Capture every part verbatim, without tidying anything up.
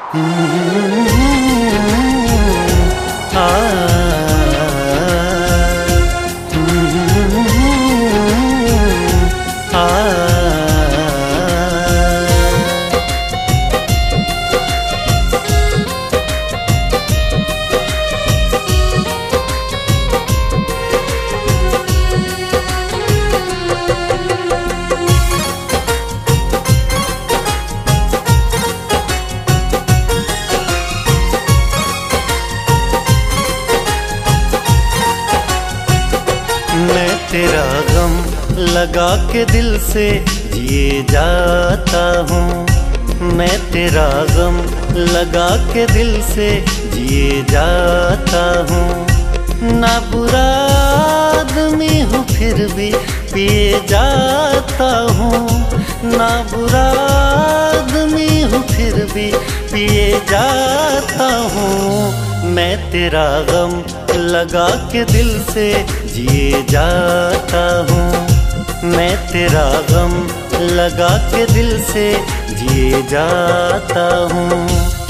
मैं तेरा गम लगा के दिल से जिए जाता हूँ। मैं तेरा गम लगा के दिल से जिए जाता हूँ। ना बुरा आदमी हूँ फिर भी पिए जाता हूँ। ना बुरा आदमी हूँ फिर भी पिए जाता हूँ। मैं तेरा गम लगा के दिल से जिए जाता हूँ। मैं तेरा गम लगा के दिल से जिए जाता हूँ।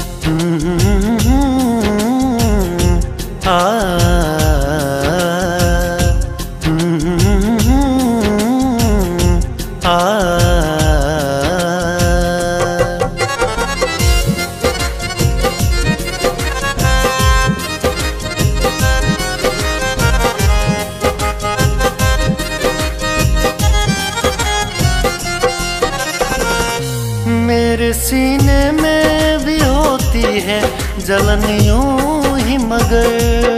आ आ मेरे सीने में भी होती है जलन यूं ही, मगर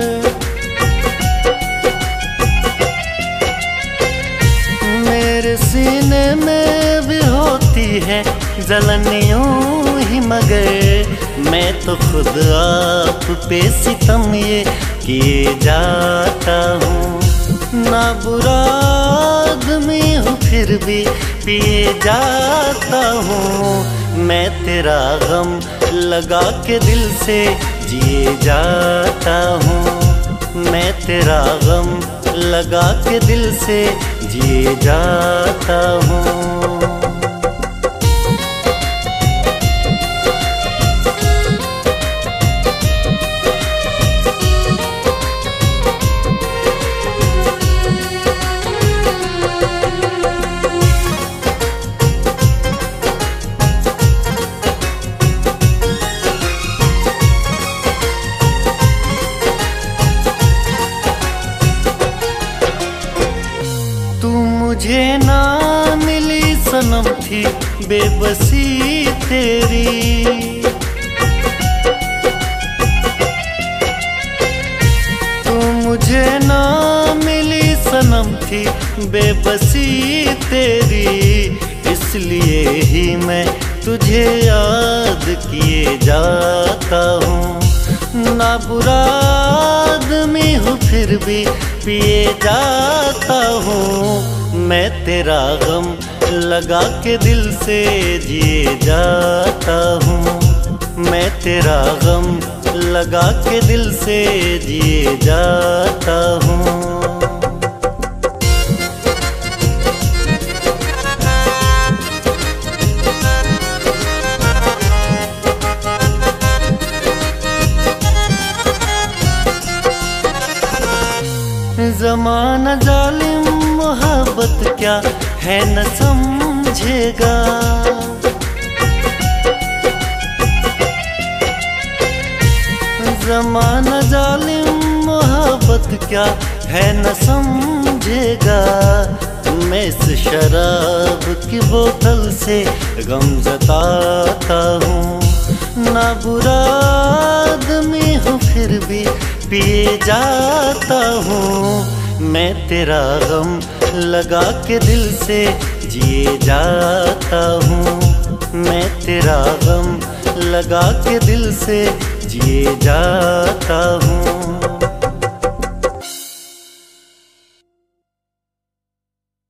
मेरे सीने में भी होती है जलन यूं ही, मगर मैं तो खुद आप पे सितम ये किए जाता हूँ। ना बुरा आदमी हूँ फिर भी पिए जाता हूँ। मैं तेरा गम लगा के दिल से जिए जाता हूँ। मैं तेरा गम लगा के दिल से जिए जाता हूँ। मुझे ना मिली सनम थी बेबसी तेरी, तू मुझे ना मिली सनम थी बेबसी तेरी। इसलिए ही मैं तुझे याद किए जाता हूँ। ना बुरा आदमी हूँ फिर भी पिए जाता हूँ। मैं तेरा गम लगा के दिल से जिए जाता हूँ। मैं तेरा गम लगा के दिल से जिए जाता हूँ। ज़माना जालिम मोहब्बत क्या है न समझेगा। ज़माना जालिम मोहब्बत क्या है न समझेगा। मैं इस शराब की बोतल से गम जताता हूँ। ना बुरा आदमी हूँ फिर भी पिए जाता हूँ। मैं तेरा गम लगा के दिल से जिए जाता हूँ। मैं तेरा गम लगा के दिल से जिए जाता हूँ।